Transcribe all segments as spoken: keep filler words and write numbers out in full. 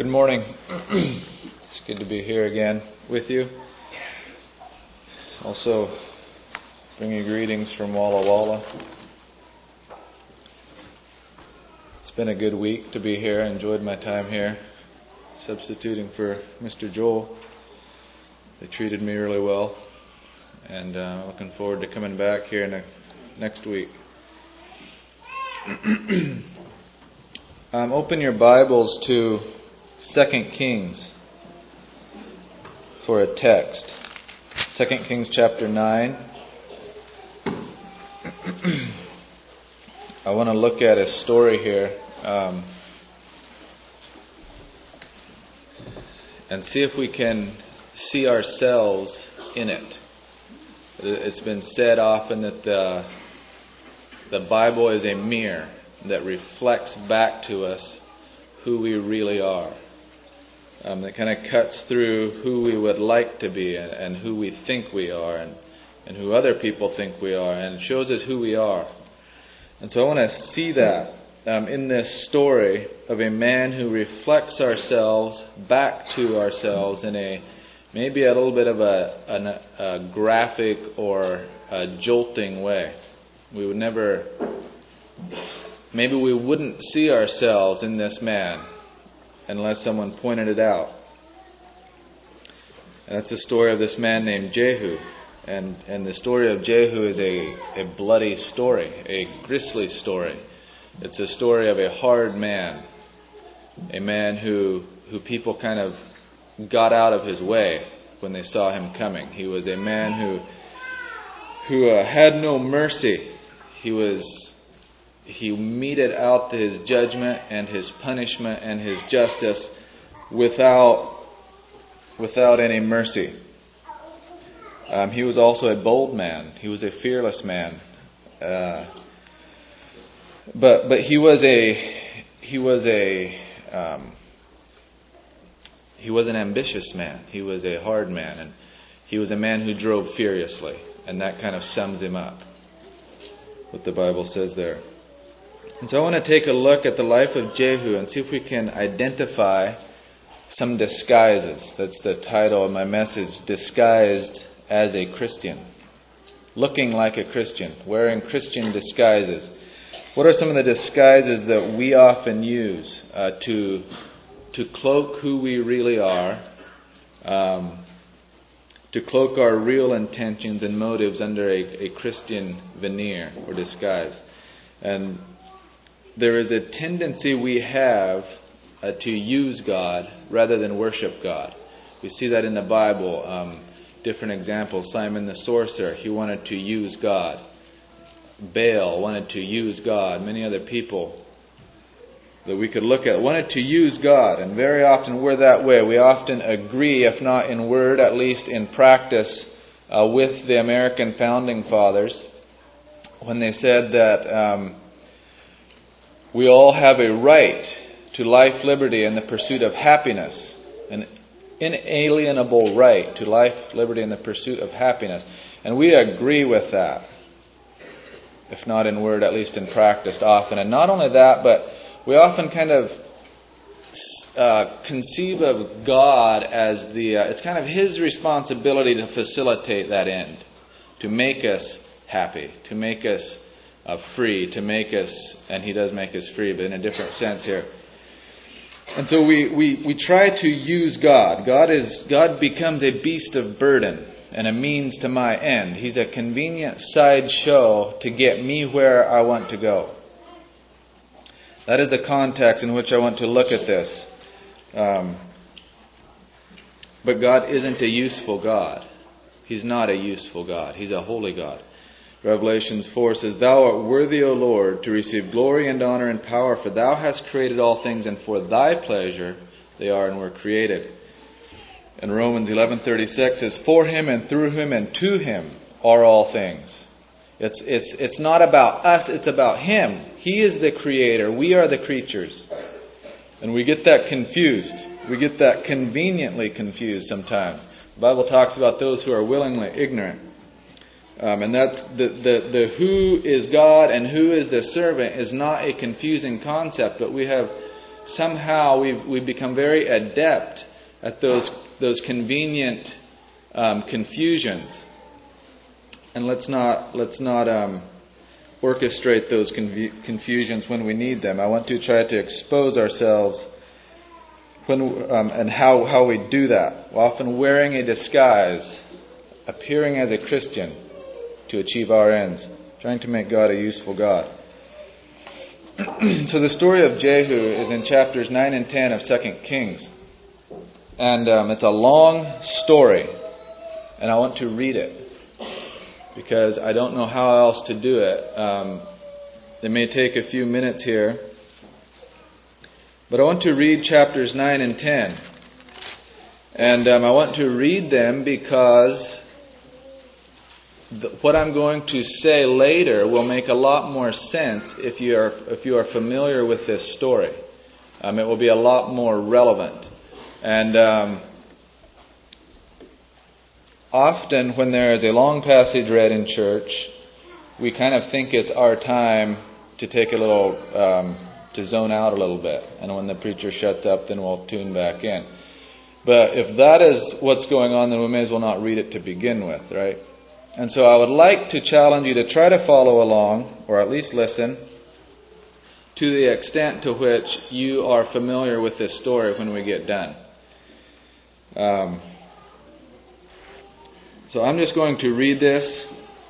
Good morning. It's good to be here again with you. Also, bringing greetings from Walla Walla. It's been a good week to be here. I enjoyed my time here, substituting for Mister Joel. They treated me really well, and uh, looking forward to coming back here ne- next week. um, open your Bibles to Second Kings for a text. Second Kings chapter nine. I want to look at a story here um, and see if we can see ourselves in it. It's been said often that the, the Bible is a mirror that reflects back to us who we really are. Um, that kind of cuts through who we would like to be and, and who we think we are and, and who other people think we are, and shows us who we are. And so I want to see that um, in this story of a man who reflects ourselves back to ourselves in a maybe a little bit of a, a, a graphic or a jolting way. We would never, maybe we wouldn't see ourselves in this man unless someone pointed it out. And that's the story of this man named Jehu. And and the story of Jehu is a, a bloody story, a grisly story. It's a story of a hard man, a man who who people kind of got out of his way when they saw him coming. He was a man who who uh, had no mercy. He was he meted out his judgment and his punishment and his justice without without any mercy. Um, he was also a bold man. He was a fearless man. Uh, but but he was a he was a um, he was an ambitious man. He was a hard man, and he was a man who drove furiously. And that kind of sums him up, what the Bible says there. And so I want to take a look at the life of Jehu and see if we can identify some disguises. That's the title of my message, Disguised as a Christian. Looking like a Christian, wearing Christian disguises. What are some of the disguises that we often use uh, to to cloak who we really are, um, to cloak our real intentions and motives under a, a Christian veneer or disguise? And there is a tendency we have uh, to use God rather than worship God. We see that in the Bible. Um, different examples. Simon the sorcerer, he wanted to use God. Baal wanted to use God. Many other people that we could look at wanted to use God. And very often we're that way. We often agree, if not in word, at least in practice, uh, with the American founding fathers when they said that um, we all have a right to life, liberty, and the pursuit of happiness. An inalienable right to life, liberty, and the pursuit of happiness. And we agree with that. If not in word, at least in practice often. And not only that, but we often kind of uh, conceive of God as the... Uh, it's kind of His responsibility to facilitate that end. To make us happy. To make us uh, free. To make us... And He does make us free, but in a different sense here. And so we, we, we try to use God. God is God becomes a beast of burden and a means to my end. He's a convenient sideshow to get me where I want to go. That is the context in which I want to look at this. Um, but God isn't a useful God. He's not a useful God. He's a holy God. Revelations four says, Thou art worthy, O Lord, to receive glory and honor and power, for Thou hast created all things, and for Thy pleasure they are and were created. And Romans eleven thirty-six says, For Him and through Him and to Him are all things. It's it's it's not about us, it's about Him. He is the Creator. We are the creatures. And we get that confused. We get that conveniently confused sometimes. The Bible talks about those who are willingly ignorant. Um, and that's the, the, the who is God and who is the servant is not a confusing concept, but we have somehow we've we've become very adept at those those convenient um, confusions. And let's not let's not um, orchestrate those confu- confusions when we need them. I want to try to expose ourselves when um, and how how we do that. We're often wearing a disguise, appearing as a Christian to achieve our ends, trying to make God a useful God. So the story of Jehu is in chapters nine and ten of Second Kings. And um, it's a long story. And I want to read it, because I don't know how else to do it. Um, it may take a few minutes here. But I want to read chapters nine and ten. And um, I want to read them because what I'm going to say later will make a lot more sense if you are if you are familiar with this story. Um, it will be a lot more relevant. And um, often when there is a long passage read in church, we kind of think it's our time to take a little, um, to zone out a little bit. And when the preacher shuts up, then we'll tune back in. But if that is what's going on, then we may as well not read it to begin with, right? And so I would like to challenge you to try to follow along, or at least listen, to the extent to which you are familiar with this story when we get done. Um, so I'm just going to read this.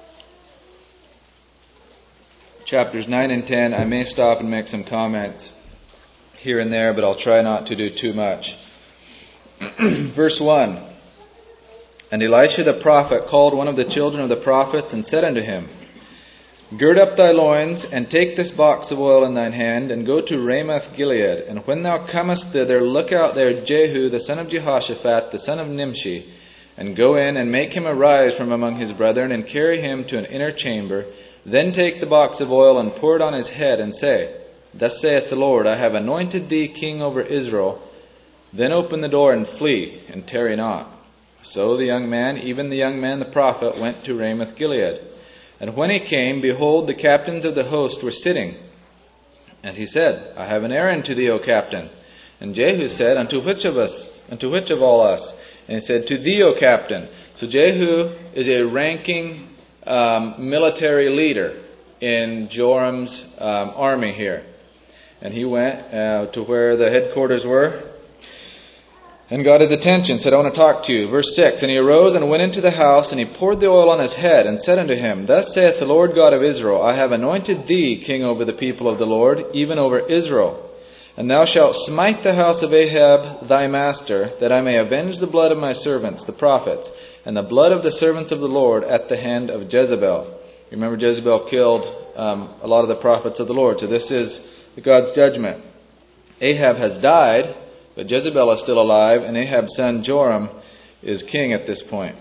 Chapters nine and ten. I may stop and make some comments here and there, but I'll try not to do too much. Verse one. And Elisha the prophet called one of the children of the prophets and said unto him, Gird up thy loins, and take this box of oil in thine hand, and go to Ramoth Gilead. And when thou comest thither, look out there Jehu the son of Jehoshaphat, the son of Nimshi, and go in and make him arise from among his brethren, and carry him to an inner chamber. Then take the box of oil and pour it on his head, and say, Thus saith the Lord, I have anointed thee king over Israel. Then open the door and flee, and tarry not. So the young man, even the young man the prophet, went to Ramoth Gilead. And when he came, behold, the captains of the host were sitting. And he said, I have an errand to thee, O captain. And Jehu said, Unto which of us? Unto which of all us? And he said, To thee, O captain. So Jehu is a ranking um, military leader in Joram's um, army here. And he went uh, to where the headquarters were, and got his attention, said, I want to talk to you. Verse six, And he arose and went into the house, and he poured the oil on his head, and said unto him, Thus saith the Lord God of Israel, I have anointed thee king over the people of the Lord, even over Israel. And thou shalt smite the house of Ahab thy master, that I may avenge the blood of my servants, the prophets, and the blood of the servants of the Lord at the hand of Jezebel. You remember Jezebel killed um, a lot of the prophets of the Lord, so this is God's judgment. Ahab has died, but Jezebel is still alive, and Ahab's son Joram is king at this point.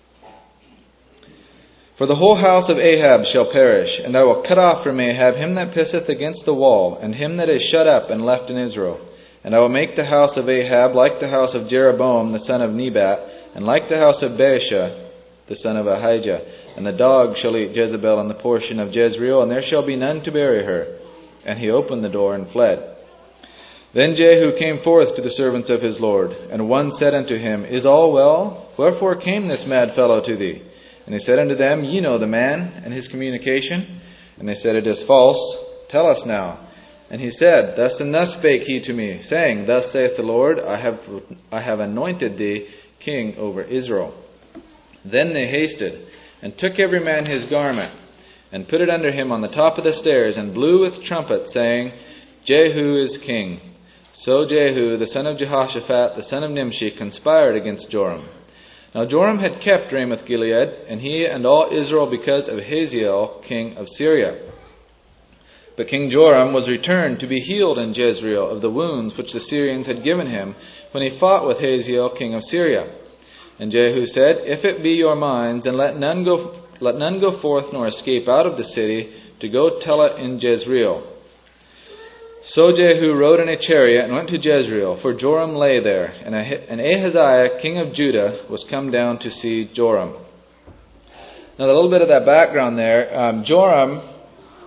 For the whole house of Ahab shall perish, and I will cut off from Ahab him that pisseth against the wall, and him that is shut up and left in Israel. And I will make the house of Ahab like the house of Jeroboam the son of Nebat, and like the house of Baasha the son of Ahijah. And the dog shall eat Jezebel in the portion of Jezreel, and there shall be none to bury her. And he opened the door and fled. Then Jehu came forth to the servants of his Lord, and one said unto him, Is all well? Wherefore came this mad fellow to thee? And he said unto them, Ye know the man and his communication. And they said, It is false. Tell us now. And he said, Thus and thus spake he to me, saying, Thus saith the Lord, I have I have anointed thee king over Israel. Then they hasted, and took every man his garment, and put it under him on the top of the stairs, and blew with trumpets, saying, Jehu is king. So Jehu, the son of Jehoshaphat, the son of Nimshi, conspired against Joram. Now Joram had kept Ramoth Gilead, and he and all Israel, because of Hazael, king of Syria. But King Joram was returned to be healed in Jezreel of the wounds which the Syrians had given him when he fought with Hazael, king of Syria. And Jehu said, If it be your minds, then let none go, let none go forth nor escape out of the city to go tell it in Jezreel. So Jehu rode in a chariot and went to Jezreel, for Joram lay there, and Ahaziah, king of Judah, was come down to see Joram. Now, a little bit of that background there. Um, Joram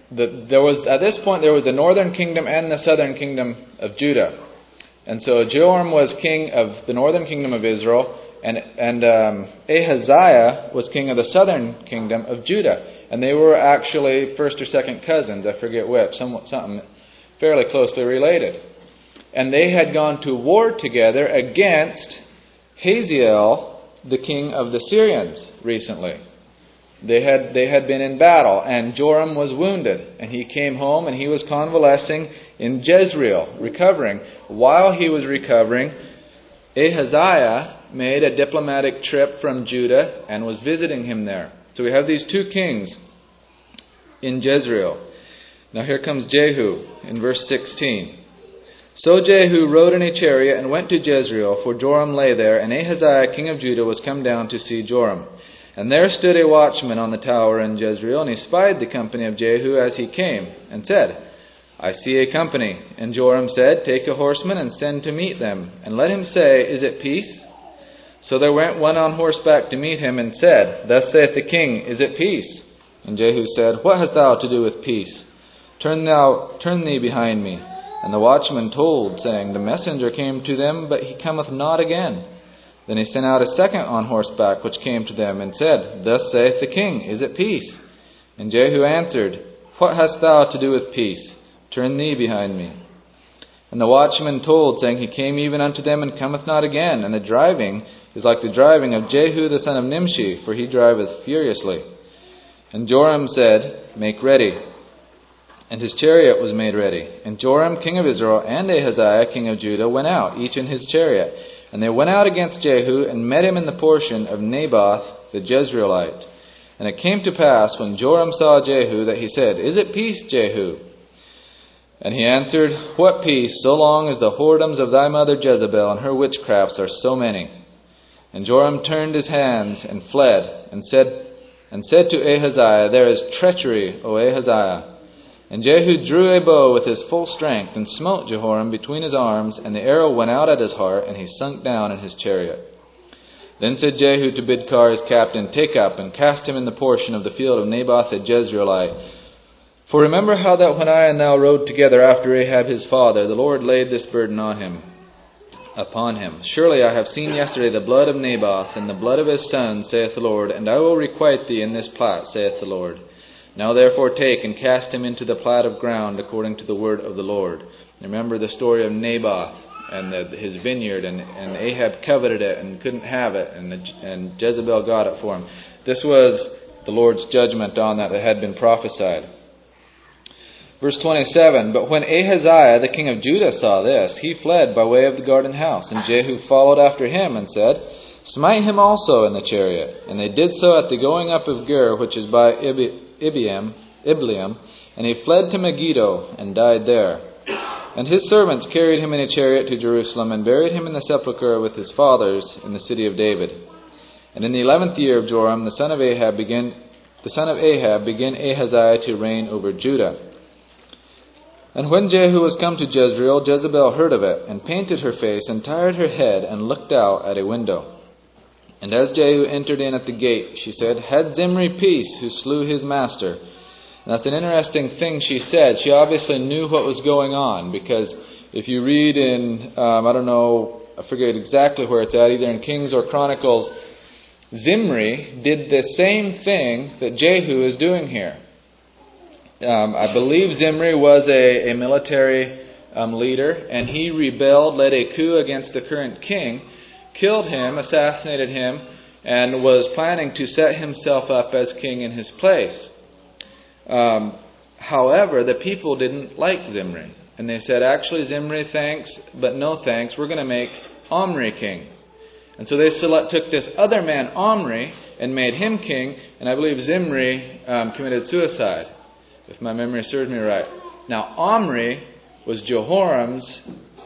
the, there was at this point there was the northern kingdom and the southern kingdom of Judah. And so Joram was king of the northern kingdom of Israel, and and um, Ahaziah was king of the southern kingdom of Judah. And they were actually first or second cousins, I forget which, somewhat something fairly closely related. And they had gone to war together against Hazael, the king of the Syrians, recently. They had they had been in battle, and Joram was wounded, and he came home and he was convalescing in Jezreel, recovering. While he was recovering, Ahaziah made a diplomatic trip from Judah and was visiting him there. So we have these two kings in Jezreel. Now here comes Jehu in verse sixteen. So Jehu rode in a chariot and went to Jezreel, for Joram lay there, and Ahaziah king of Judah was come down to see Joram. And there stood a watchman on the tower in Jezreel, and he spied the company of Jehu as he came, and said, I see a company. And Joram said, Take a horseman and send to meet them, and let him say, Is it peace? So there went one on horseback to meet him, and said, Thus saith the king, Is it peace? And Jehu said, What hast thou to do with peace? Turn thou, turn thee behind me. And the watchman told, saying, The messenger came to them, but he cometh not again. Then he sent out a second on horseback, which came to them, and said, Thus saith the king, Is it peace? And Jehu answered, What hast thou to do with peace? Turn thee behind me. And the watchman told, saying, He came even unto them, and cometh not again. And the driving is like the driving of Jehu the son of Nimshi, for he driveth furiously. And Joram said, Make ready. And his chariot was made ready. And Joram king of Israel and Ahaziah king of Judah went out, each in his chariot. And they went out against Jehu, and met him in the portion of Naboth the Jezreelite. And it came to pass, when Joram saw Jehu, that he said, Is it peace, Jehu? And he answered, What peace, so long as the whoredoms of thy mother Jezebel and her witchcrafts are so many? And Joram turned his hands and fled, and said, and said to Ahaziah, There is treachery, O Ahaziah. And Jehu drew a bow with his full strength, and smote Jehoram between his arms, and the arrow went out at his heart, and he sunk down in his chariot. Then said Jehu to Bidkar his captain, Take up, and cast him in the portion of the field of Naboth the Jezreelite. For remember how that when I and thou rode together after Ahab his father, the Lord laid this burden on him, upon him. Surely I have seen yesterday the blood of Naboth, and the blood of his sons, saith the Lord, and I will requite thee in this plot, saith the Lord. Now therefore take and cast him into the plat of ground according to the word of the Lord. Remember the story of Naboth and the, his vineyard, and, and Ahab coveted it and couldn't have it, and, the, and Jezebel got it for him. This was the Lord's judgment on that that had been prophesied. Verse twenty-seven, But when Ahaziah the king of Judah saw this, he fled by way of the garden house, and Jehu followed after him and said, Smite him also in the chariot. And they did so at the going up of Gur, which is by Ibi- Ibiam, Ibleam, and he fled to Megiddo and died there. And his servants carried him in a chariot to Jerusalem and buried him in the sepulchre with his fathers in the city of David. And in the eleventh year of Joram, the son of Ahab, began the son of Ahab began Ahaziah to reign over Judah. And when Jehu was come to Jezreel, Jezebel heard of it, and painted her face, and tired her head, and looked out at a window. And as Jehu entered in at the gate, she said, Had Zimri peace, who slew his master? And that's an interesting thing she said. She obviously knew what was going on, because if you read in, um, I don't know, I forget exactly where it's at, either in Kings or Chronicles, Zimri did the same thing that Jehu is doing here. Um, I believe Zimri was a, a military um, leader, and he rebelled, led a coup against the current king, killed him, assassinated him, and was planning to set himself up as king in his place. Um, however, the people didn't like Zimri, and they said, actually, Zimri, thanks, but no thanks, we're going to make Omri king. And so they select, took this other man, Omri, and made him king, and I believe Zimri um, committed suicide, if my memory serves me right. Now, Omri was Jehoram's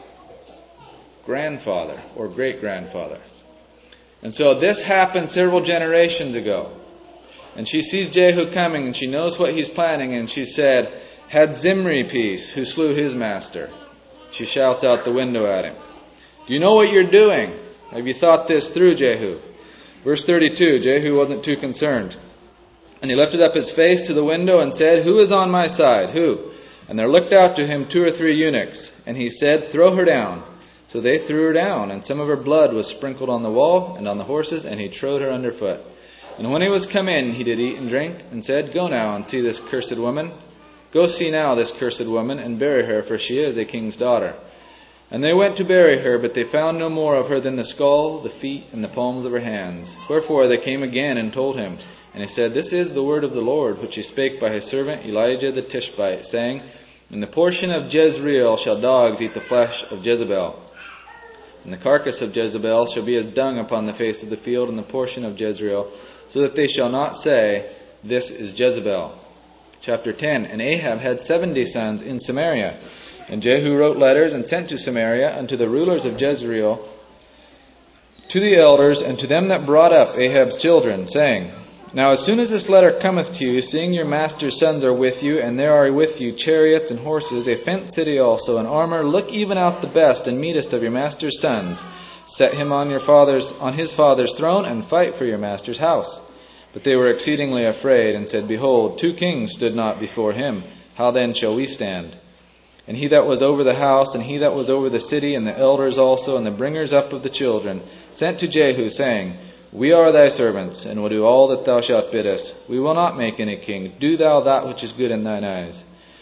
grandfather or great-grandfather. And so this happened several generations ago. And she sees Jehu coming, and she knows what he's planning, and she said, Had Zimri peace, who slew his master? She shouts out the window at him. Do you know what you're doing? Have you thought this through, Jehu? Verse thirty-two, Jehu wasn't too concerned. And he lifted up his face to the window and said, Who is on my side? Who? And there looked out to him two or three eunuchs. And he said, Throw her down. So they threw her down, and some of her blood was sprinkled on the wall and on the horses, and he trode her underfoot. And when he was come in, he did eat and drink, and said, Go now and see this cursed woman. Go see now this cursed woman, and bury her, for she is a king's daughter. And they went to bury her, but they found no more of her than the skull, the feet, and the palms of her hands. Wherefore they came again and told him. And he said, This is the word of the Lord, which he spake by his servant Elijah the Tishbite, saying, In the portion of Jezreel shall dogs eat the flesh of Jezebel. And the carcass of Jezebel shall be as dung upon the face of the field in the portion of Jezreel, so that they shall not say, This is Jezebel. Chapter ten. And Ahab had seventy sons in Samaria. And Jehu wrote letters and sent to Samaria unto the rulers of Jezreel, to the elders, and to them that brought up Ahab's children, saying, Now as soon as this letter cometh to you, seeing your master's sons are with you, and there are with you chariots and horses, a fenced city also, and armor, look even out the best and meetest of your master's sons. Set him on your father's on his father's throne, and fight for your master's house. But they were exceedingly afraid, and said, Behold, two kings stood not before him. How then shall we stand? And he that was over the house, and he that was over the city, and the elders also, and the bringers up of the children, sent to Jehu, saying, We are thy servants, and will do all that thou shalt bid us. We will not make any king. Do thou that which is good in thine eyes.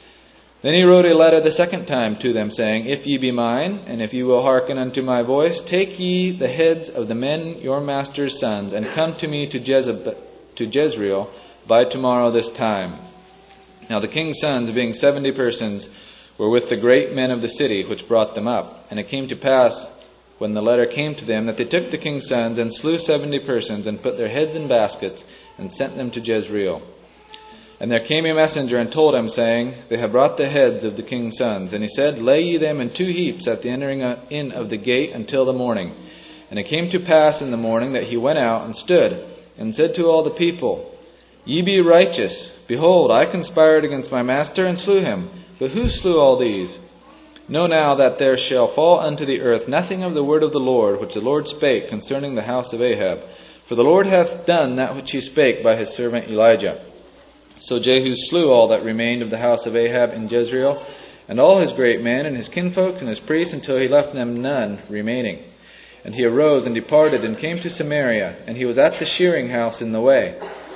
Then he wrote a letter the second time to them, saying, If ye be mine, and if ye will hearken unto my voice, take ye the heads of the men your master's sons, and come to me to, Jezeb- to Jezreel by tomorrow this time. Now the king's sons, being seventy persons, were with the great men of the city, which brought them up. And it came to pass, when the letter came to them, that they took the king's sons, and slew seventy persons, and put their heads in baskets, and sent them to Jezreel. And there came a messenger, and told him, saying, They have brought the heads of the king's sons. And he said, Lay ye them in two heaps at the entering in of the gate until the morning. And it came to pass in the morning that he went out, and stood, and said to all the people, Ye be righteous. Behold, I conspired against my master, and slew him. But who slew all these? Know now that there shall fall unto the earth nothing of the word of the Lord, which the Lord spake concerning the house of Ahab. For the Lord hath done that which he spake by his servant Elijah. So Jehu slew all that remained of the house of Ahab in Jezreel, and all his great men, and his kinfolks, and his priests, until he left them none remaining. And he arose and departed, and came to Samaria, and he was at the shearing house in the way.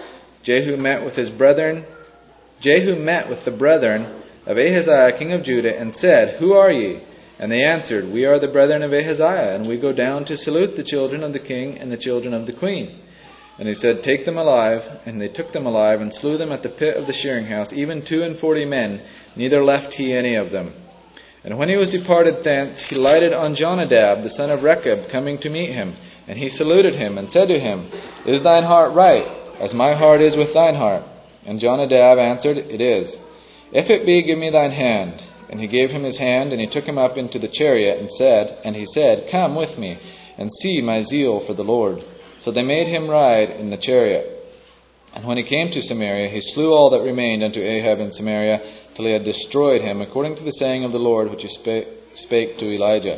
Jehu met with his brethren, Jehu met with the brethren of Ahaziah king of Judah, and said, Who are ye? And they answered, We are the brethren of Ahaziah, and we go down to salute the children of the king and the children of the queen. And he said, Take them alive. And they took them alive, and slew them at the pit of the shearing house, even two and forty men, neither left he any of them. And when he was departed thence, he lighted on Jonadab, the son of Rechab, coming to meet him. And he saluted him, and said to him, Is thine heart right, as my heart is with thine heart? And Jonadab answered, It is. If it be, give me thine hand. And he gave him his hand, and he took him up into the chariot, and said, and he said, Come with me, and see my zeal for the Lord. So they made him ride in the chariot. And when he came to Samaria, he slew all that remained unto Ahab in Samaria, till he had destroyed him, according to the saying of the Lord, which he spake, spake to Elijah.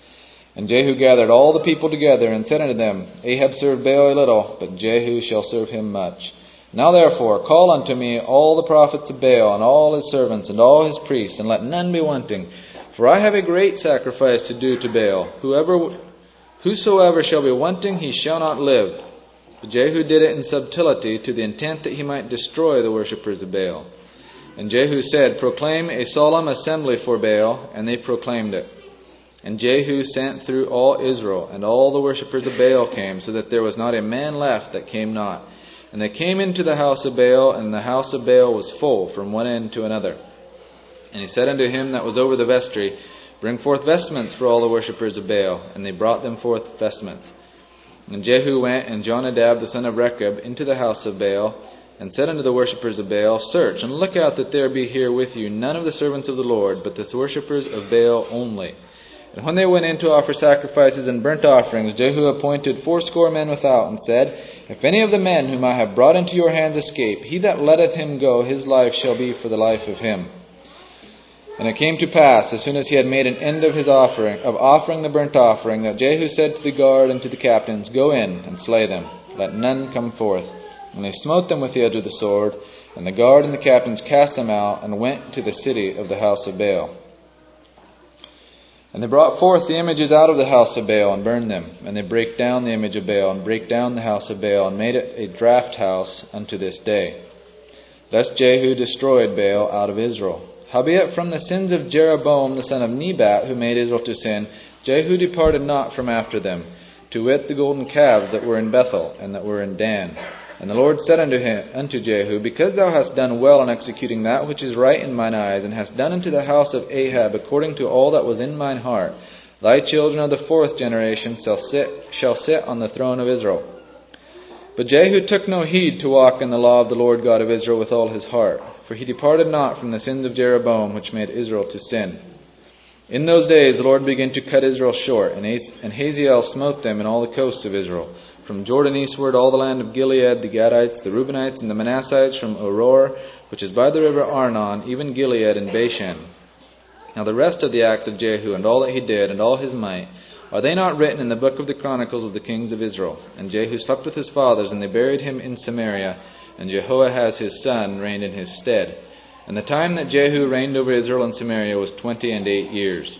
And Jehu gathered all the people together, and said unto them, Ahab served Baal a little, but Jehu shall serve him much. Now therefore call unto me all the prophets of Baal, and all his servants, and all his priests, and let none be wanting. For I have a great sacrifice to do to Baal. Whoever, whosoever shall be wanting, he shall not live. But Jehu did it in subtlety, to the intent that he might destroy the worshippers of Baal. And Jehu said, Proclaim a solemn assembly for Baal, and they proclaimed it. And Jehu sent through all Israel, and all the worshippers of Baal came, so that there was not a man left that came not. And they came into the house of Baal, and the house of Baal was full from one end to another. And he said unto him that was over the vestry, Bring forth vestments for all the worshippers of Baal. And they brought them forth vestments. And Jehu went, and Jonadab the son of Rechab, into the house of Baal, and said unto the worshippers of Baal, Search, and look out that there be here with you none of the servants of the Lord, but the worshippers of Baal only. And when they went in to offer sacrifices and burnt offerings, Jehu appointed fourscore men without, and said, If any of the men whom I have brought into your hands escape, he that letteth him go, his life shall be for the life of him. And it came to pass, as soon as he had made an end of his offering, of offering the burnt offering, that Jehu said to the guard and to the captains, Go in and slay them, let none come forth. And they smote them with the edge of the sword, and the guard and the captains cast them out, and went to the city of the house of Baal. And they brought forth the images out of the house of Baal, and burned them. And they brake down the image of Baal, and brake down the house of Baal, and made it a draught house unto this day. Thus Jehu destroyed Baal out of Israel. Howbeit from the sins of Jeroboam the son of Nebat, who made Israel to sin, Jehu departed not from after them, to wit the golden calves that were in Bethel, and that were in Dan. And the Lord said unto him, unto Jehu, Because thou hast done well in executing that which is right in mine eyes, and hast done unto the house of Ahab according to all that was in mine heart, thy children of the fourth generation shall sit, shall sit on the throne of Israel. But Jehu took no heed to walk in the law of the Lord God of Israel with all his heart, for he departed not from the sins of Jeroboam, which made Israel to sin. In those days the Lord began to cut Israel short, and Hazael smote them in all the coasts of Israel, from Jordan eastward, all the land of Gilead, the Gadites, the Reubenites, and the Manassites, from Aroer, which is by the river Arnon, even Gilead and Bashan. Now the rest of the acts of Jehu, and all that he did, and all his might, are they not written in the book of the Chronicles of the kings of Israel? And Jehu slept with his fathers, and they buried him in Samaria, and Jehoahaz his son reigned in his stead. And the time that Jehu reigned over Israel and Samaria was twenty and eight years.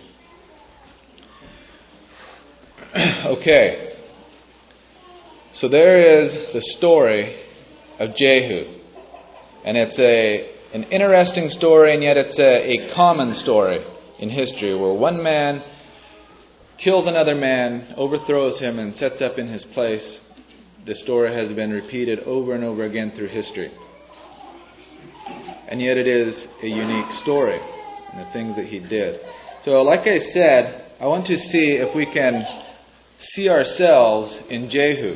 Okay. So there is the story of Jehu. And it's a an interesting story, and yet it's a, a common story in history, where one man kills another man, overthrows him, and sets up in his place. The story has been repeated over and over again through history. And yet it is a unique story, and the things that he did. So like I said, I want to see if we can see ourselves in Jehu.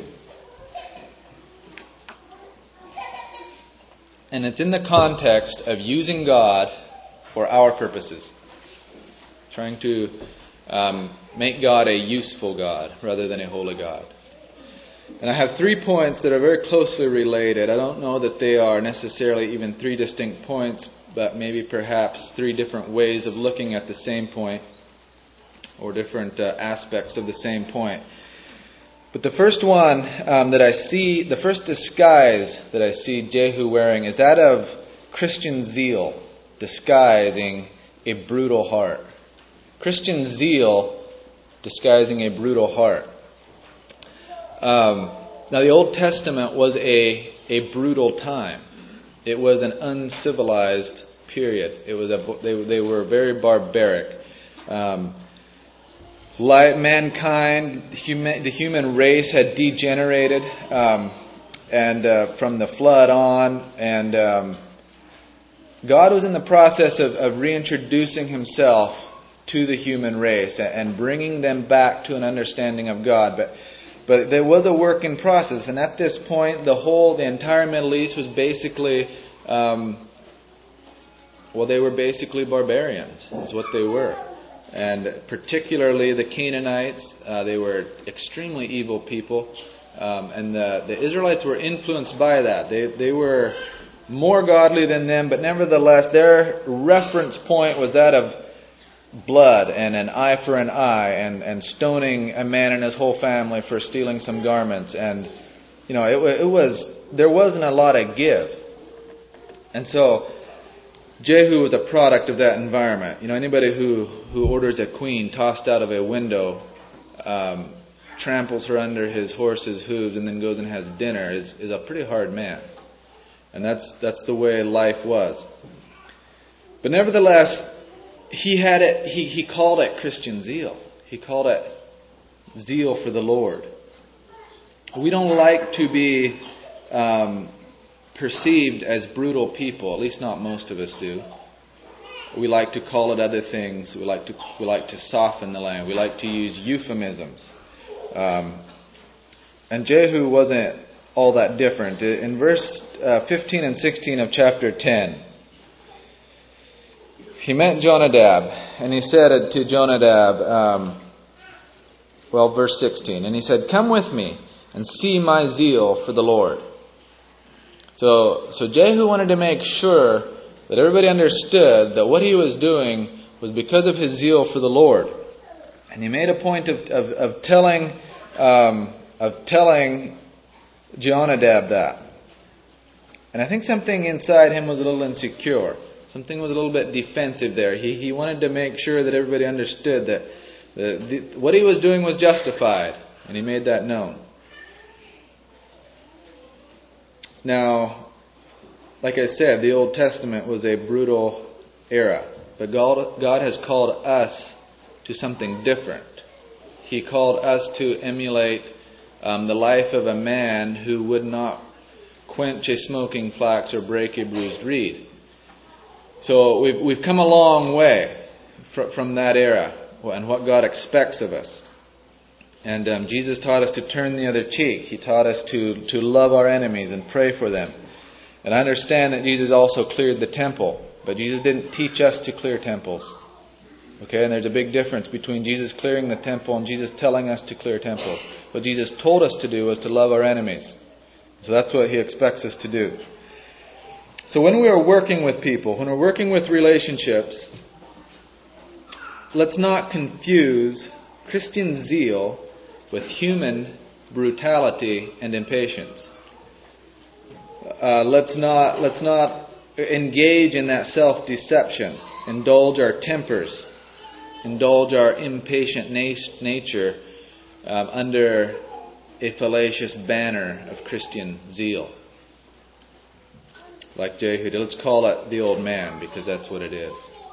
And it's in the context of using God for our purposes. Trying to um, make God a useful God rather than a holy God. And I have three points that are very closely related. I don't know that they are necessarily even three distinct points, but maybe perhaps three different ways of looking at the same point, or different uh, aspects of the same point. But the first one um, that I see, the first disguise that I see Jehu wearing is that of Christian zeal disguising a brutal heart. Christian zeal disguising a brutal heart. Um, now the Old Testament was a, a brutal time. It was an uncivilized period. It was a, they, they were very barbaric. Um, Like mankind, human, the human race had degenerated, um, and uh, from the flood on, and um, God was in the process of, of reintroducing Himself to the human race and bringing them back to an understanding of God. But but there was a work in process, and at this point, the whole, the entire Middle East was basically, um, well, they were basically barbarians. Is what they were. And particularly the Canaanites, uh, they were extremely evil people. Um, and the, the Israelites were influenced by that. They they were more godly than them, but nevertheless their reference point was that of blood and an eye for an eye, and, and stoning a man and his whole family for stealing some garments. And, you know, it, it was, there wasn't a lot of give. And so Jehu was a product of that environment. You know, anybody who, who orders a queen tossed out of a window, um, tramples her under his horse's hooves, and then goes and has dinner is, is a pretty hard man. And that's that's the way life was. But nevertheless, he had it. He, he called it Christian zeal. He called it zeal for the Lord. We don't like to be Um, perceived as brutal people. At least not most of us do. We like to call it other things. We like to we like to soften the land. We like to use euphemisms. Um, and Jehu wasn't all that different. In verse uh, fifteen and sixteen of chapter ten, he met Jonadab, and he said to Jonadab, um, well, verse sixteen, and he said, "Come with me and see my zeal for the Lord." So, so Jehu wanted to make sure that everybody understood that what he was doing was because of his zeal for the Lord, and he made a point of of, of telling um, of telling Jonadab that. And I think something inside him was a little insecure. Something was a little bit defensive there. He he wanted to make sure that everybody understood that the, the, what he was doing was justified. And he made that known. Now, like I said, the Old Testament was a brutal era. But God, God has called us to something different. He called us to emulate um, the life of a man who would not quench a smoking flax or break a bruised reed. So we've we've come a long way fr- from that era and what God expects of us. And um, Jesus taught us to turn the other cheek. He taught us to, to love our enemies and pray for them. And I understand that Jesus also cleared the temple, but Jesus didn't teach us to clear temples. Okay, and there's a big difference between Jesus clearing the temple and Jesus telling us to clear temples. What Jesus told us to do was to love our enemies. So that's what He expects us to do. So when we are working with people, when we're working with relationships, let's not confuse Christian zeal with human brutality and impatience. Uh, let's not let's not engage in that self-deception, indulge our tempers, indulge our impatient na- nature um, under a fallacious banner of Christian zeal. Like Jehu, let's call it the old man, because that's what it is.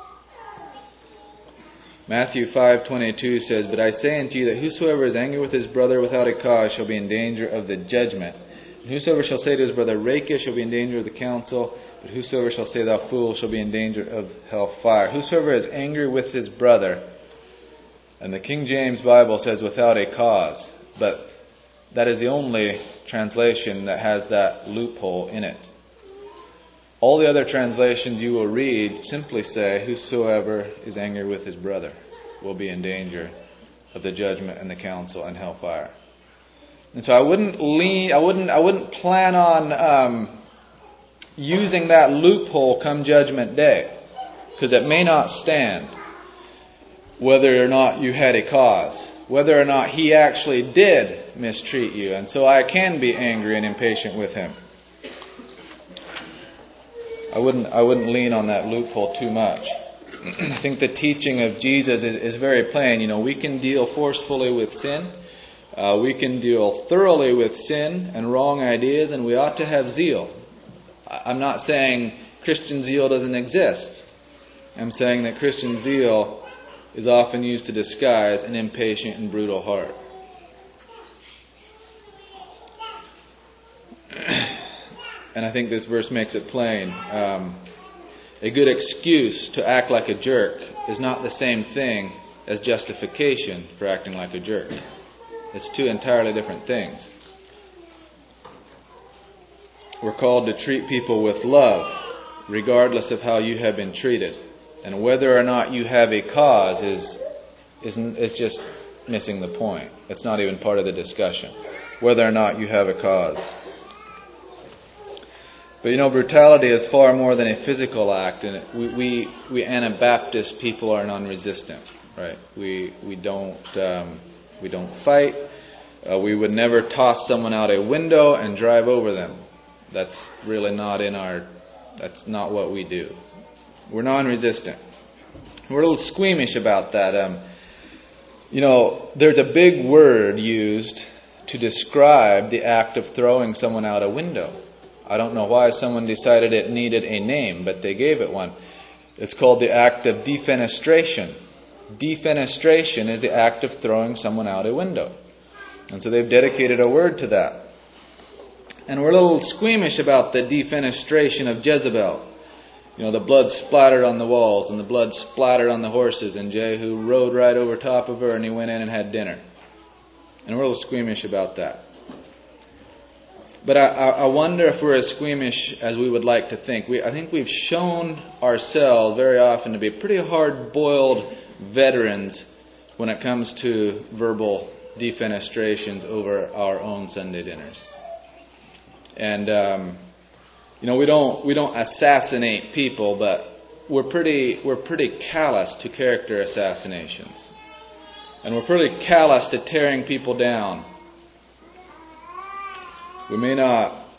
Matthew five twenty-two says, "But I say unto you that whosoever is angry with his brother without a cause shall be in danger of the judgment. And whosoever shall say to his brother, Raca, shall be in danger of the council. But whosoever shall say, Thou fool, shall be in danger of hell fire." Whosoever is angry with his brother, and the King James Bible says without a cause, but that is the only translation that has that loophole in it. All the other translations you will read simply say, "Whosoever is angry with his brother will be in danger of the judgment and the council and hellfire." And so I wouldn't lean, I wouldn't, I wouldn't plan on um, using that loophole come Judgment Day, because it may not stand. Whether or not you had a cause, whether or not he actually did mistreat you, and so I can be angry and impatient with him. I wouldn't I wouldn't lean on that loophole too much. I think the teaching of Jesus is, is very plain. You know, we can deal forcefully with sin. Uh, we can deal thoroughly with sin and wrong ideas, and we ought to have zeal. I'm not saying Christian zeal doesn't exist. I'm saying that Christian zeal is often used to disguise an impatient and brutal heart. And I think this verse makes it plain. Um, a good excuse to act like a jerk is not the same thing as justification for acting like a jerk. It's two entirely different things. We're called to treat people with love, regardless of how you have been treated. And whether or not you have a cause is is is just missing the point. It's not even part of the discussion. Whether or not you have a cause. But you know, brutality is far more than a physical act, and we we, we Anabaptist people are non-resistant, right? We we don't um, we don't fight. Uh, we would never toss someone out a window and drive over them. That's really not in our. That's not what we do. We're non-resistant. We're a little squeamish about that. Um, you know, there's a big word used to describe the act of throwing someone out a window. I don't know why someone decided it needed a name, but they gave it one. It's called the act of defenestration. Defenestration is the act of throwing someone out a window. And so they've dedicated a word to that. And we're a little squeamish about the defenestration of Jezebel. You know, the blood splattered on the walls and the blood splattered on the horses, and Jehu rode right over top of her and he went in and had dinner. And we're a little squeamish about that. But I, I wonder if we're as squeamish as we would like to think. We, I think we've shown ourselves very often to be pretty hard-boiled veterans when it comes to verbal defenestrations over our own Sunday dinners. And um, you know, we don't we don't assassinate people, but we're pretty we're pretty callous to character assassinations, and we're pretty callous to tearing people down. We may not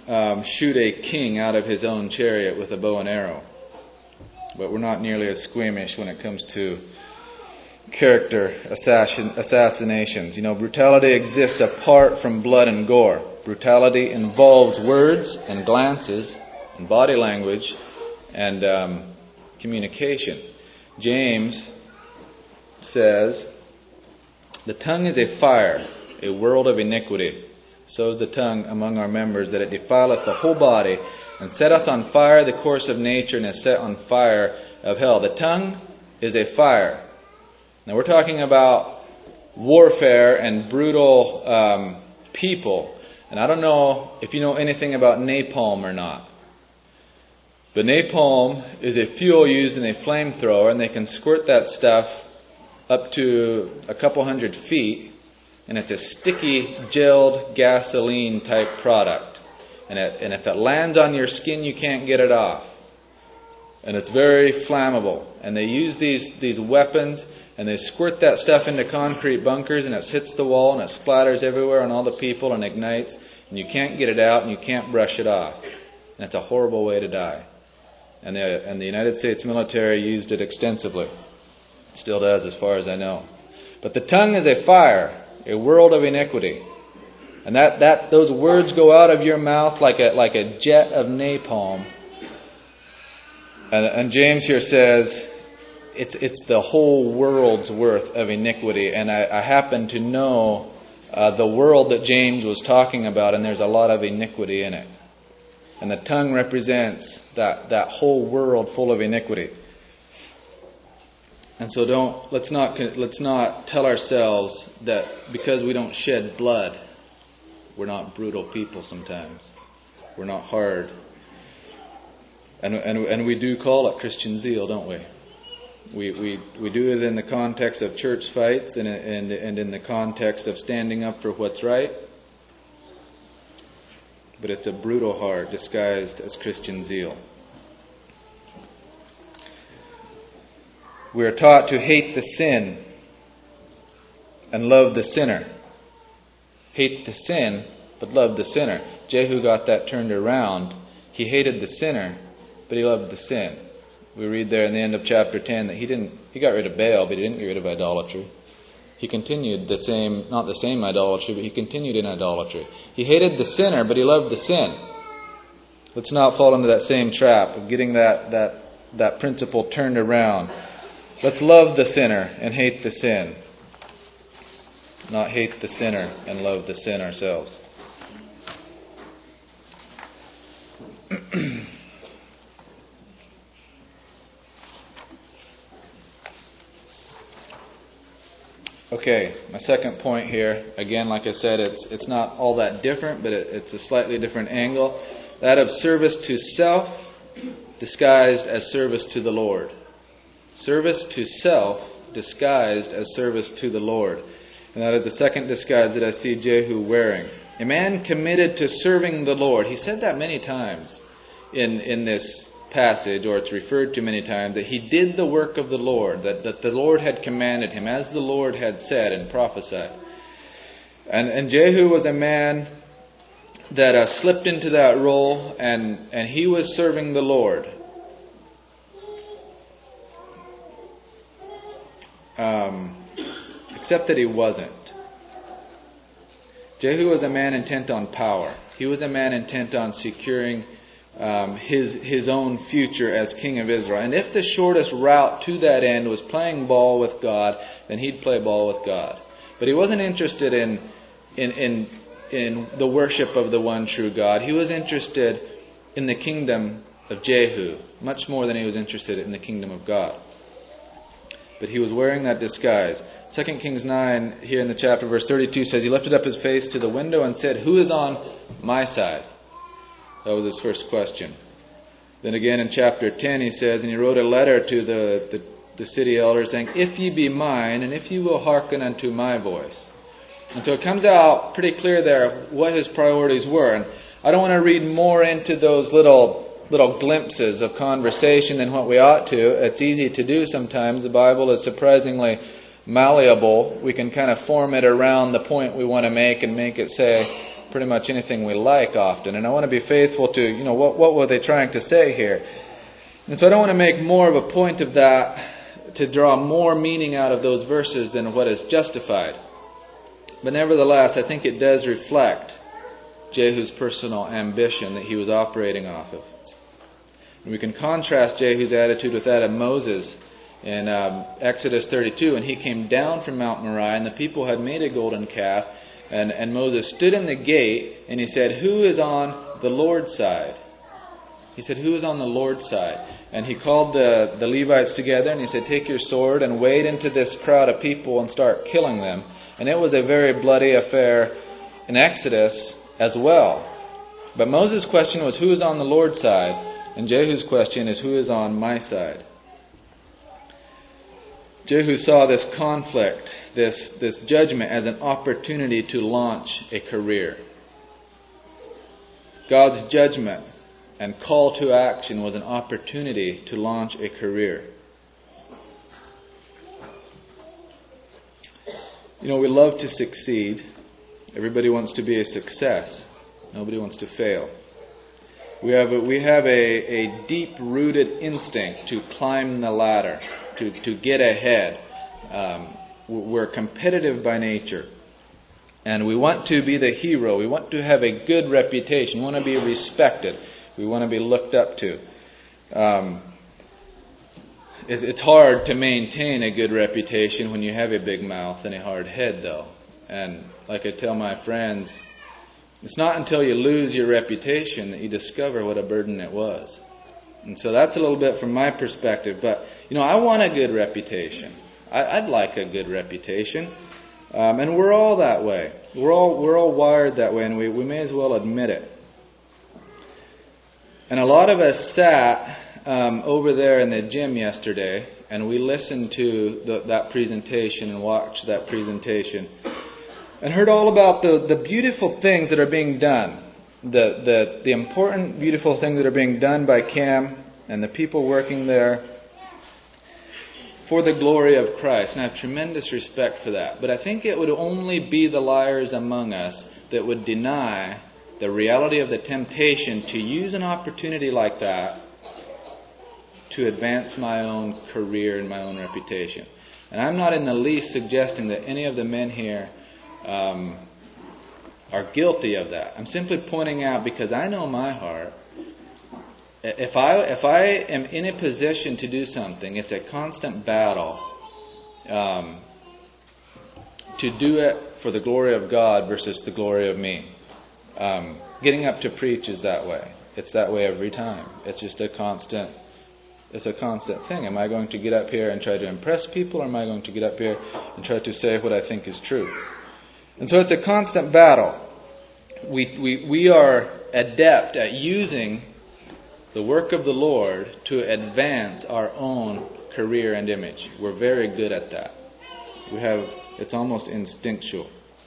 um, shoot a king out of his own chariot with a bow and arrow. But we're not nearly as squeamish when it comes to character assassin, assassinations. You know, brutality exists apart from blood and gore. Brutality involves words and glances and body language and um, communication. James says, "The tongue is a fire, a world of iniquity. So is the tongue among our members, that it defileth the whole body, and setteth on fire the course of nature, and is set on fire of hell." The tongue is a fire. Now we're talking about warfare and brutal um, people. And I don't know if you know anything about napalm or not. But napalm is a fuel used in a flamethrower, and they can squirt that stuff up to a couple hundred feet. And it's a sticky, gelled, gasoline type product. And, it, and if it lands on your skin, you can't get it off. And it's very flammable. And they use these, these weapons, and they squirt that stuff into concrete bunkers, and it hits the wall, and it splatters everywhere on all the people, and ignites. And you can't get it out, and you can't brush it off. And it's a horrible way to die. And the, and the United States military used it extensively. It still does, as far as I know. But the tongue is a fire, a world of iniquity. And that, that those words go out of your mouth like a like a jet of napalm. And, and James here says it's it's the whole world's worth of iniquity. And I, I happen to know uh, the world that James was talking about, and there's a lot of iniquity in it. And the tongue represents that, that whole world full of iniquity. And so don't let's not let's not tell ourselves that because we don't shed blood, we're not brutal people sometimes. We're not hard. And and and we do call it Christian zeal, don't we? We we we do it in the context of church fights and and and in the context of standing up for what's right. But it's a brutal heart disguised as Christian zeal. We are taught to hate the sin and love the sinner. Hate the sin, but love the sinner. Jehu got that turned around. He hated the sinner, but he loved the sin. We read there in the end of chapter ten that he didn't. He got rid of Baal, but he didn't get rid of idolatry. He continued the same, not the same idolatry, but he continued in idolatry. He hated the sinner, but he loved the sin. Let's not fall into that same trap of getting that that that principle turned around. Let's love the sinner and hate the sin. Not hate the sinner and love the sin ourselves. Okay, my second point here, again, like I said, it's it's not all that different, but it, it's a slightly different angle. That of service to self disguised as service to the Lord. Service to self disguised as service to the Lord. And that is the second disguise that I see Jehu wearing. A man committed to serving the Lord. He said that many times in, in this passage, or it's referred to many times, that he did the work of the Lord, that, that the Lord had commanded him, as the Lord had said and prophesied. And, and Jehu was a man that uh, slipped into that role, and, and he was serving the Lord. Um, except that he wasn't. Jehu was a man intent on power. He was a man intent on securing um, his his own future as king of Israel. And if the shortest route to that end was playing ball with God, then he'd play ball with God. But he wasn't interested in in in in the worship of the one true God. He was interested in the kingdom of Jehu, much more than he was interested in the kingdom of God. But he was wearing that disguise. Second Kings nine, here in the chapter, verse thirty-two, says, he lifted up his face to the window and said, "Who is on my side?" That was his first question. Then again in chapter ten, he says, and he wrote a letter to the, the, the city elders saying, "If ye be mine, and if ye will hearken unto my voice." And so it comes out pretty clear there what his priorities were. And I don't want to read more into those little little glimpses of conversation than what we ought to. It's easy to do sometimes. The Bible is surprisingly malleable. We can kind of form it around the point we want to make and make it say pretty much anything we like often. And I want to be faithful to, you know, what, what were they trying to say here? And so I don't want to make more of a point of that to draw more meaning out of those verses than what is justified. But nevertheless, I think it does reflect Jehu's personal ambition that he was operating off of. And we can contrast Jehu's attitude with that of Moses in um, Exodus thirty-two. And he came down from Mount Moriah, and the people had made a golden calf. And, and Moses stood in the gate, and he said, "Who is on the Lord's side?" He said, "Who is on the Lord's side?" And he called the, the Levites together, and he said, "Take your sword and wade into this crowd of people and start killing them." And it was a very bloody affair in Exodus as well. But Moses' question was, who is on the Lord's side? And Jehu's question is, who is on my side? Jehu saw this conflict, this, this judgment as an opportunity to launch a career. God's judgment and call to action was an opportunity to launch a career. You know, we love to succeed. Everybody wants to be a success. Nobody wants to fail. We have a, we have a, a deep-rooted instinct to climb the ladder, to, to get ahead. Um, we're competitive by nature. And we want to be the hero. We want to have a good reputation. We want to be respected. We want to be looked up to. Um, it's, it's hard to maintain a good reputation when you have a big mouth and a hard head, though. And like I tell my friends, it's not until you lose your reputation that you discover what a burden it was. And so that's a little bit from my perspective. But, you know, I want a good reputation. I, I'd like a good reputation. Um, and we're all that way. We're all we're all wired that way, and we, we may as well admit it. And a lot of us sat um, over there in the gym yesterday, and we listened to the, that presentation and watched that presentation. And heard all about the, the beautiful things that are being done. The, the the important, beautiful things that are being done by Cam and the people working there for the glory of Christ. And I have tremendous respect for that. But I think it would only be the liars among us that would deny the reality of the temptation to use an opportunity like that to advance my own career and my own reputation. And I'm not in the least suggesting that any of the men here Um, are guilty of that. I'm simply pointing out, because I know my heart. If I if I am in a position to do something, it's a constant battle um, to do it for the glory of God versus the glory of me. Um, getting up to preach is that way. It's that way every time. It's just a constant. It's a constant thing. Am I going to get up here and try to impress people, or am I going to get up here and try to say what I think is true? And so it's a constant battle. We, we we are adept at using the work of the Lord to advance our own career and image. We're very good at that. We have it's almost instinctual.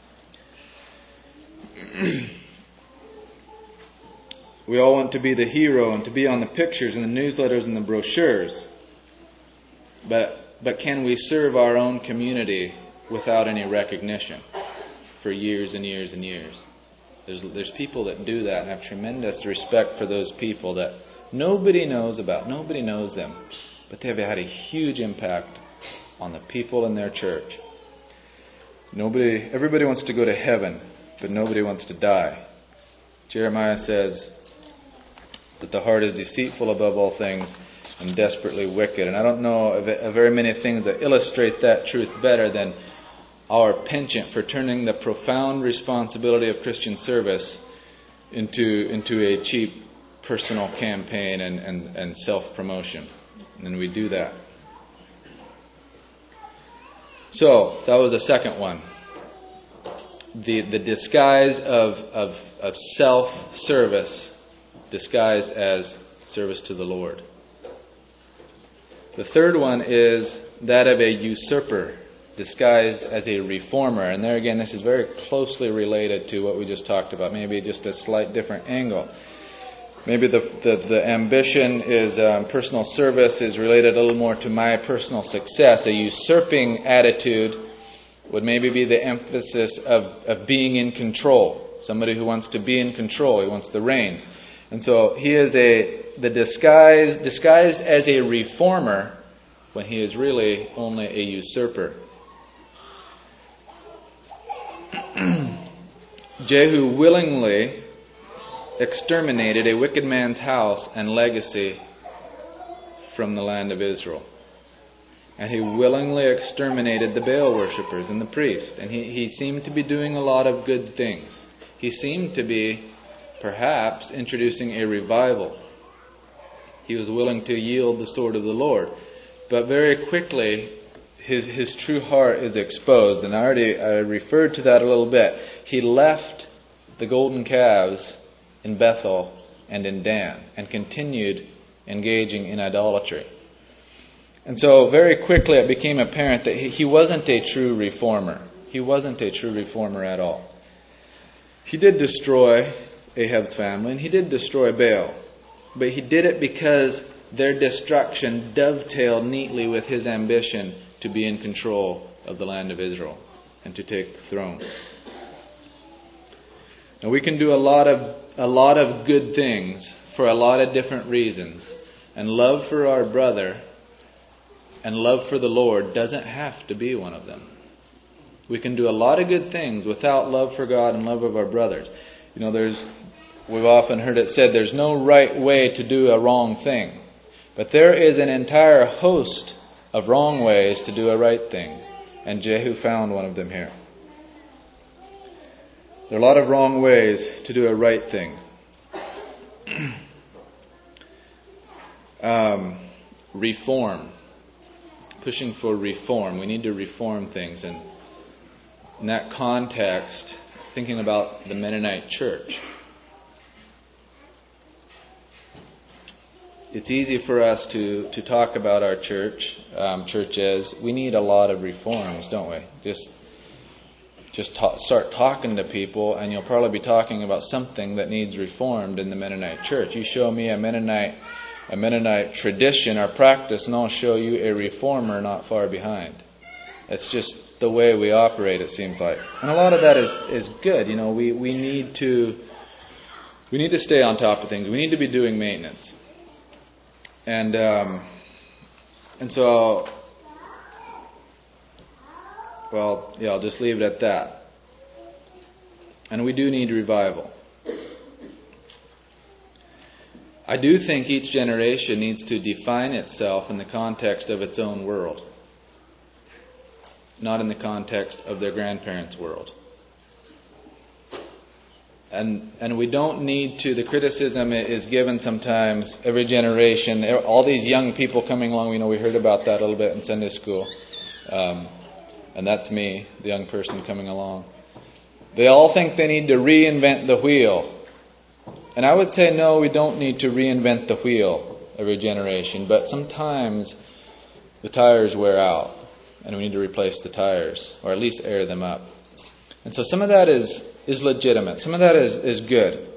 We all want to be the hero and to be on the pictures and the newsletters and the brochures. But but can we serve our own community without any recognition? For years and years and years. There's there's people that do that, and I have tremendous respect for those people that nobody knows about. Nobody knows them. But they have had a huge impact on the people in their church. Nobody everybody wants to go to heaven, but nobody wants to die. Jeremiah says that the heart is deceitful above all things and desperately wicked. And I don't know of, of very many things that illustrate that truth better than our penchant for turning the profound responsibility of Christian service into into a cheap personal campaign and, and, and self-promotion. And we do that. So, that was the second one. The the disguise of, of, of self-service disguised as service to the Lord. The third one is that of a usurper disguised as a reformer. And there again, this is very closely related to what we just talked about. Maybe just a slight different angle. Maybe the the, the ambition is um, personal service is related a little more to my personal success. A usurping attitude would maybe be the emphasis of, of being in control. somebody who wants to be in control. He wants the reins. And so he is a the disguise disguised as a reformer when he is really only a usurper. Jehu willingly exterminated a wicked man's house and legacy from the land of Israel. And he willingly exterminated the Baal worshippers and the priests. And he, he seemed to be doing a lot of good things. He seemed to be, perhaps, introducing a revival. He was willing to yield the sword of the Lord. But very quickly, his, his true heart is exposed. And I already I referred to that a little bit. He left the golden calves in Bethel and in Dan and continued engaging in idolatry. And so very quickly it became apparent that he, he wasn't a true reformer. He wasn't a true reformer at all. He did destroy Ahab's family and he did destroy Baal. But he did it because their destruction dovetailed neatly with his ambition to be in control of the land of Israel and to take the throne. Now we can do a lot of a lot of good things for a lot of different reasons. And love for our brother and love for the Lord doesn't have to be one of them. We can do a lot of good things without love for God and love of our brothers. You know, there's we've often heard it said there's no right way to do a wrong thing. But there is an entire host of wrong ways to do a right thing. And Jehu found one of them here. There are a lot of wrong ways to do a right thing. um, reform. Pushing for reform. We need to reform things. And in that context, thinking about the Mennonite church. It's easy for us to, to talk about our church, um, churches. We need a lot of reforms, don't we? Just just ta- start talking to people, and you'll probably be talking about something that needs reformed in the Mennonite church. You show me a Mennonite, a Mennonite tradition or practice, and I'll show you a reformer not far behind. It's just the way we operate, it seems like, and a lot of that is, is good. You know, we, we need to we need to stay on top of things. We need to be doing maintenance. And um, and so, well, yeah, I'll just leave it at that. And we do need revival. I do think each generation needs to define itself in the context of its own world, not in the context of their grandparents' world. And and we don't need to, the criticism is given sometimes, every generation, all these young people coming along, you know, we heard about that a little bit in Sunday school. Um, and that's me, the young person coming along. They all think they need to reinvent the wheel. And I would say, no, we don't need to reinvent the wheel every generation. But sometimes the tires wear out, and we need to replace the tires, or at least air them up. And so some of that is is legitimate. Some of that is, is good.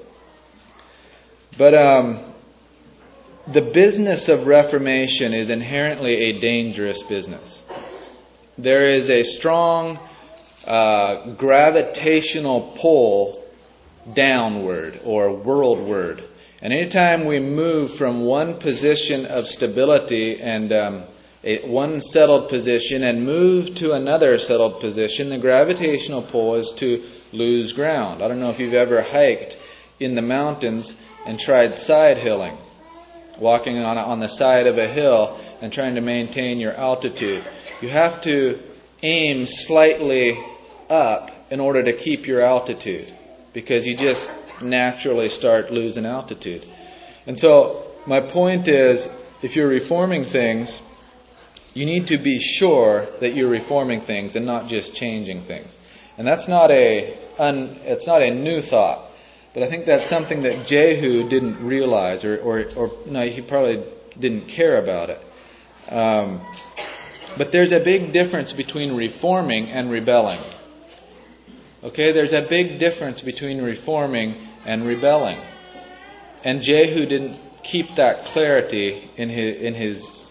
But um, the business of reformation is inherently a dangerous business. There is a strong uh, gravitational pull downward or worldward. And anytime we move from one position of stability and um, a, one settled position and move to another settled position, the gravitational pull is to lose ground. I don't know if you've ever hiked in the mountains and tried side hilling, walking on on the side of a hill and trying to maintain your altitude. You have to aim slightly up in order to keep your altitude, because you just naturally start losing altitude. And so my point is, if you're reforming things, you need to be sure that you're reforming things and not just changing things. And that's not a un, it's not a new thought, but I think that's something that Jehu didn't realize, or or, or no, he probably didn't care about it. Um, but there's a big difference between reforming and rebelling. Okay, there's a big difference between reforming and rebelling, and Jehu didn't keep that clarity in his in his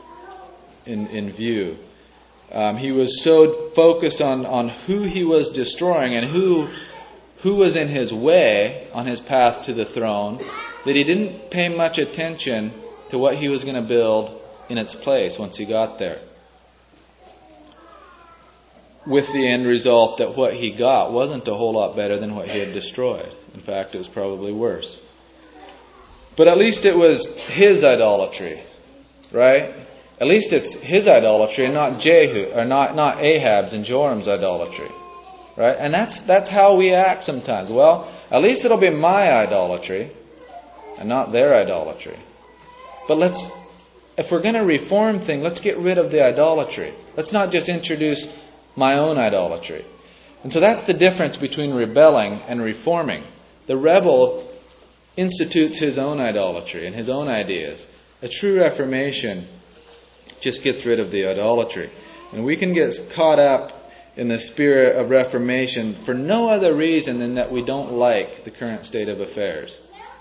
in in view. Um, he was so focused on, on who he was destroying and who who was in his way on his path to the throne, that he didn't pay much attention to what he was going to build in its place once he got there. With the end result that what he got wasn't a whole lot better than what he had destroyed. In fact, it was probably worse. But at least it was his idolatry, right? At least it's his idolatry and not Jehu, or not, not Ahab's and Joram's idolatry. Right? And that's that's how we act sometimes. Well, at least it'll be my idolatry and not their idolatry. But let's, if we're going to reform things, let's get rid of the idolatry. Let's not just introduce my own idolatry. And so that's the difference between rebelling and reforming. The rebel institutes his own idolatry and his own ideas. A true reformation just gets rid of the idolatry. And we can get caught up in the spirit of reformation for no other reason than that we don't like the current state of affairs.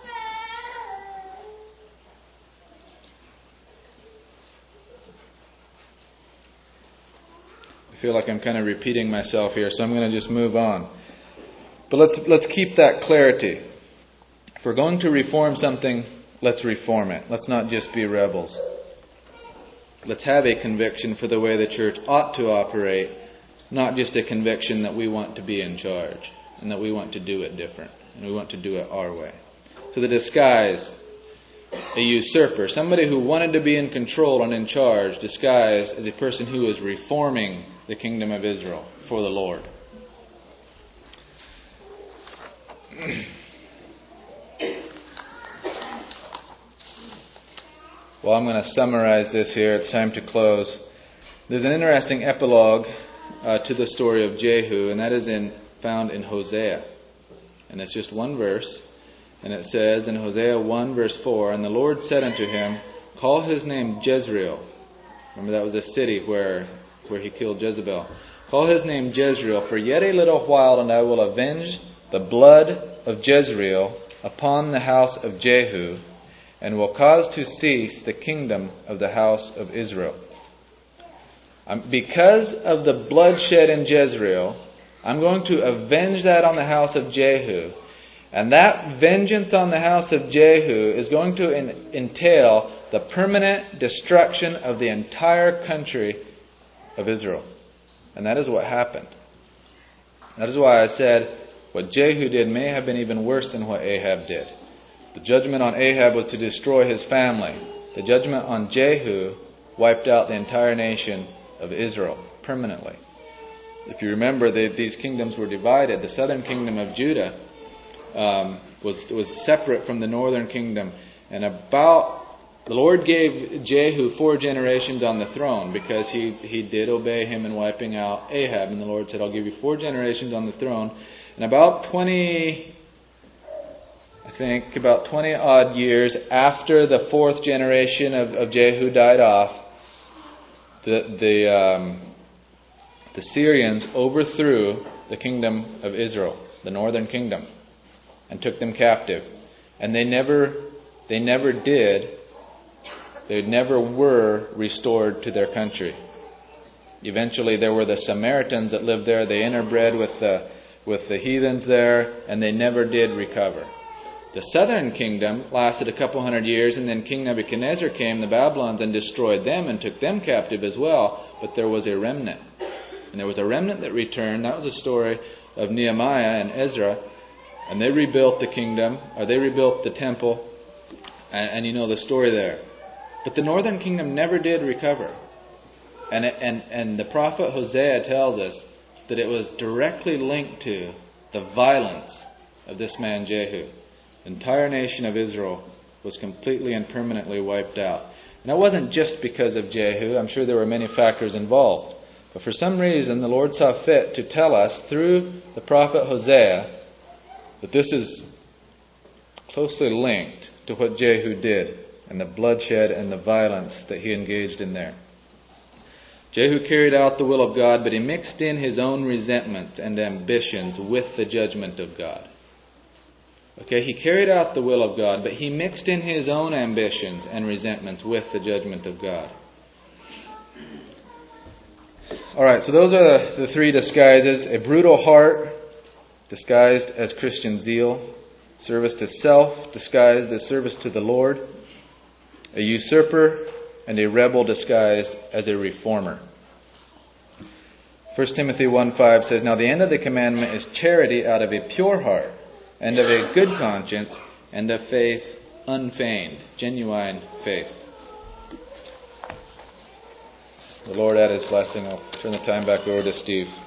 I feel like I'm kind of repeating myself here, so I'm going to just move on. But let's let's keep that clarity. If we're going to reform something, let's reform it. Let's not just be rebels. Let's have a conviction for the way the church ought to operate, not just a conviction that we want to be in charge and that we want to do it different and we want to do it our way. So the disguise, a usurper, somebody who wanted to be in control and in charge, disguised as a person who is reforming the kingdom of Israel for the Lord. Well, I'm going to summarize this here. It's time to close. There's an interesting epilogue uh, to the story of Jehu, and that is in found in Hosea. And it's just one verse. And it says in Hosea one verse four, "And the Lord said unto him, Call his name Jezreel." Remember, that was a city where, where he killed Jezebel. "Call his name Jezreel, for yet a little while, and I will avenge the blood of Jezreel upon the house of Jehu, and will cause to cease the kingdom of the house of Israel." Um, because of the bloodshed in Jezreel, I'm going to avenge that on the house of Jehu. And that vengeance on the house of Jehu is going to in, entail the permanent destruction of the entire country of Israel. And that is what happened. That is why I said what Jehu did may have been even worse than what Ahab did. The judgment on Ahab was to destroy his family. The judgment on Jehu wiped out the entire nation of Israel permanently. If you remember, they, these kingdoms were divided. The southern kingdom of Judah um, was was separate from the northern kingdom. And about the Lord gave Jehu four generations on the throne because he, he did obey him in wiping out Ahab. And the Lord said, "I'll give you four generations on the throne." And about twenty... I think about twenty odd years after the fourth generation of, of Jehu died off, the the, um, the Syrians overthrew the kingdom of Israel, the northern kingdom, and took them captive. And they never they never did, they never were restored to their country. Eventually there were the Samaritans that lived there. They interbred with the, with the heathens there, and they never did recover. The southern kingdom lasted a couple hundred years, and then King Nebuchadnezzar came, the Babylons, and destroyed them and took them captive as well. But there was a remnant. And there was a remnant that returned. That was the story of Nehemiah and Ezra. And they rebuilt the kingdom, or they rebuilt the temple. And, and you know the story there. But the northern kingdom never did recover. And, it, and, and the prophet Hosea tells us that it was directly linked to the violence of this man Jehu. The entire nation of Israel was completely and permanently wiped out. And that wasn't just because of Jehu. I'm sure there were many factors involved. But for some reason, the Lord saw fit to tell us through the prophet Hosea that this is closely linked to what Jehu did and the bloodshed and the violence that he engaged in there. Jehu carried out the will of God, but he mixed in his own resentment and ambitions with the judgment of God. Okay, he carried out the will of God, but he mixed in his own ambitions and resentments with the judgment of God. Alright, so those are the, the three disguises. A brutal heart, disguised as Christian zeal, service to self disguised as service to the Lord, a usurper and a rebel disguised as a reformer. First Timothy one five says, "Now the end of the commandment is charity out of a pure heart, and of a good conscience, and of faith unfeigned," genuine faith. The Lord add His blessing. I'll turn the time back over to Steve.